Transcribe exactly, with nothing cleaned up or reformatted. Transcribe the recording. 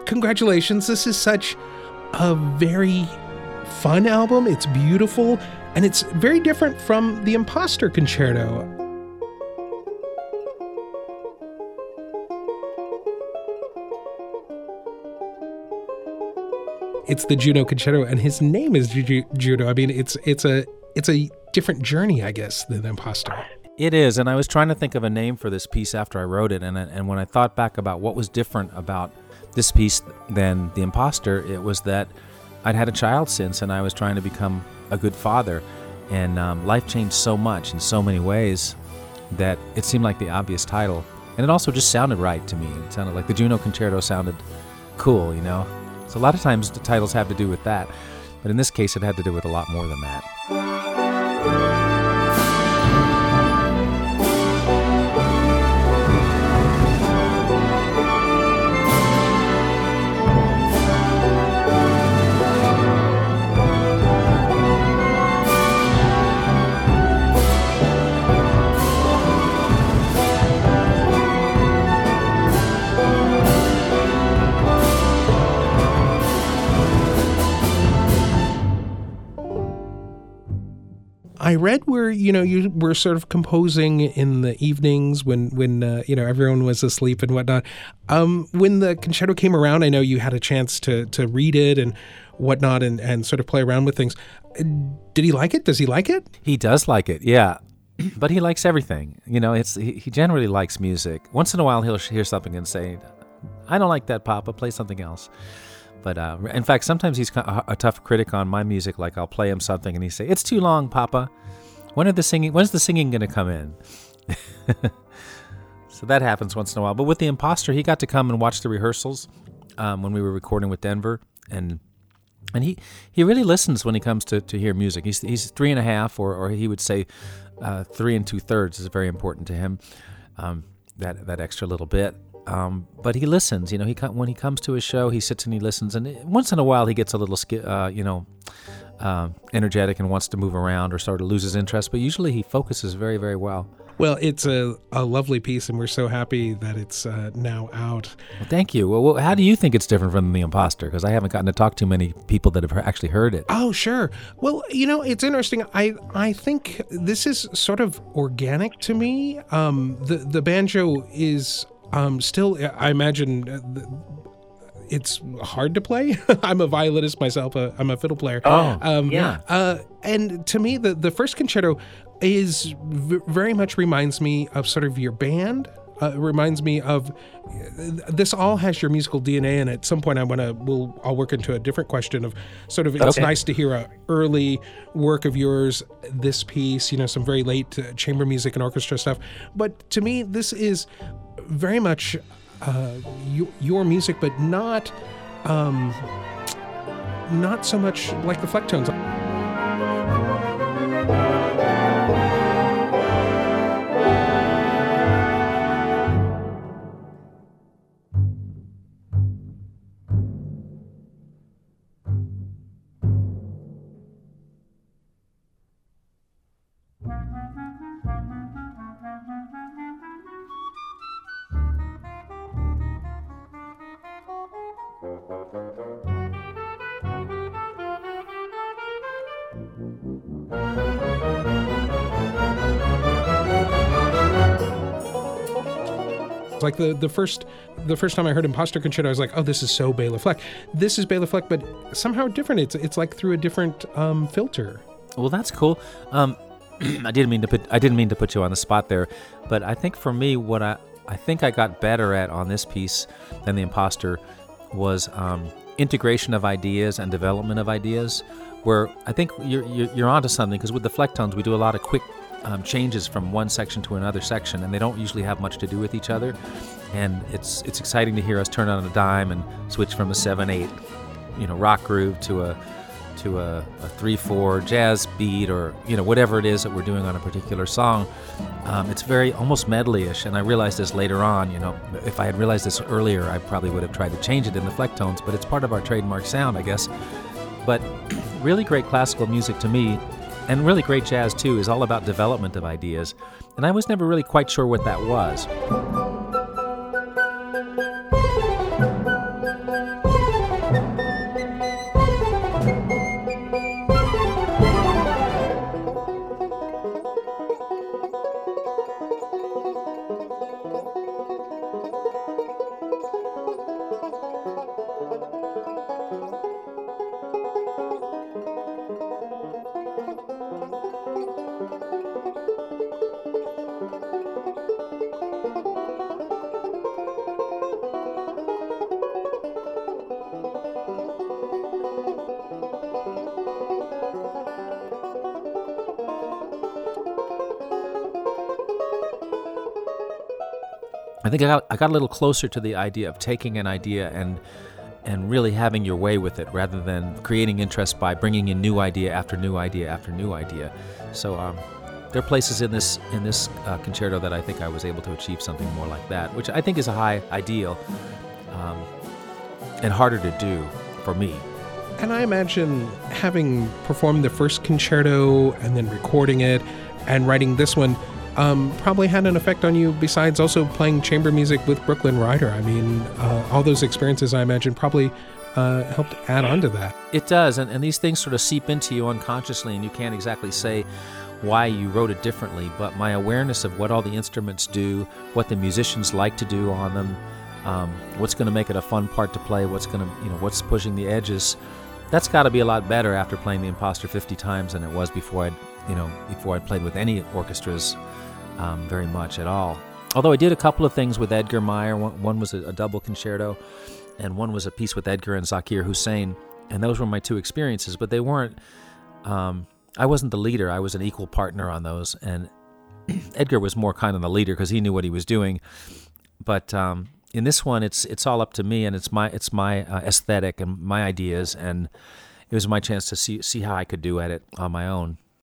congratulations. This is such a very fun album. It's beautiful, and it's very different from the Imposter Concerto. It's the Juno Concerto, and his name is Ju- Juno. I mean, it's it's a it's a different journey, I guess, than the Imposter. It is, and I was trying to think of a name for this piece after I wrote it, and and when I thought back about what was different about this piece than the Imposter, it was that I'd had a child since, and I was trying to become a good father, and um, life changed so much in so many ways that it seemed like the obvious title, and it also just sounded right to me. It sounded like the Juno Concerto sounded cool, you know. So a lot of times the titles have to do with that, but in this case it had to do with a lot more than that. I read where, you know, you were sort of composing in the evenings when, when uh, you know, everyone was asleep and whatnot. Um, when the concerto came around, I know you had a chance to to read it and whatnot and, and sort of play around with things. Did he like it? Does he like it? He does like it, yeah. But he likes everything. You know, it's he, he generally likes music. Once in a while, he'll hear something and say, I don't like that, Papa. Play something else. But uh, in fact, sometimes he's a tough critic on my music. Like I'll play him something and he say, "It's too long, Papa. When are the singing? When's the singing going to come in?" So that happens once in a while. But with the Imposter, he got to come and watch the rehearsals um, when we were recording with Denver, and and he, he really listens when he comes to, to hear music. He's he's three and a half, or or he would say uh, three and two thirds is very important to him. Um, that that extra little bit. Um, but he listens, you know, he when he comes to his show, he sits and he listens, and once in a while he gets a little, uh, you know, uh, energetic and wants to move around or sort of loses interest, but usually he focuses very, very well. Well, it's a, a lovely piece, and we're so happy that it's uh, now out. Well, thank you. Well, how do you think it's different from The Imposter? Because I haven't gotten to talk to many people that have actually heard it. Oh, sure. Well, you know, it's interesting. I I think this is sort of organic to me. Um, the, the banjo is... Um, still, I imagine it's hard to play. I'm a violinist myself. Uh, I'm a fiddle player. Oh, um, yeah. Uh, and to me, the, the first concerto is v- very much reminds me of sort of your band. Uh, it reminds me of this all has your musical D N A, and at some point I want to we'll I'll work into a different question of sort of it's okay. nice to hear a early work of yours, this piece, you know, some very late uh, chamber music and orchestra stuff. But to me, this is very much uh, you, your music, but not um, not so much like the Flecktones. Like the, the first the first time I heard Imposter Concerto, I was like, oh, this is so Bela Fleck. This is Bela Fleck, but somehow different. It's it's like through a different um, filter. Well, that's cool. Um, I didn't mean to put I didn't mean to put you on the spot there, but I think for me, what I I think I got better at on this piece than the Imposter was um, integration of ideas and development of ideas. Where I think you're you're, you're onto something, because with the Flecktones we do a lot of quick Um, changes from one section to another section, and they don't usually have much to do with each other. And it's it's exciting to hear us turn on a dime and switch from a seven eight, you know, rock groove to a to a, a three four jazz beat, or you know whatever it is that we're doing on a particular song. Um, it's very almost medley-ish, and I realized this later on. You know, if I had realized this earlier, I probably would have tried to change it in the Flecktones. But it's part of our trademark sound, I guess. But really great classical music to me, and really great jazz too, is all about development of ideas. And I was never really quite sure what that was. I think I got I got a little closer to the idea of taking an idea and and really having your way with it, rather than creating interest by bringing in new idea after new idea after new idea. So um, there are places in this in this uh, concerto that I think I was able to achieve something more like that, which I think is a high ideal um, and harder to do for me. And I imagine having performed the first concerto and then recording it and writing this one um, probably had an effect on you, besides also playing chamber music with Brooklyn Rider. I mean, uh, all those experiences, I imagine, probably uh, helped add on to that. It does, and, and these things sort of seep into you unconsciously, and you can't exactly say why you wrote it differently, but my awareness of what all the instruments do, what the musicians like to do on them, um, what's going to make it a fun part to play, what's going to, you know, what's pushing the edges, that's got to be a lot better after playing The Impostor fifty times than it was before I'd, you know, before I'd played with any orchestras um, very much at all. Although I did a couple of things with Edgar Meyer. One, one was a, a double concerto, and one was a piece with Edgar and Zakir Hussain, and those were my two experiences. But they weren't. Um, I wasn't the leader. I was an equal partner on those, and Edgar was more kind of the leader because he knew what he was doing. But um, in this one, it's it's all up to me, and it's my it's my uh, aesthetic and my ideas, and it was my chance to see see how I could do at it on my own.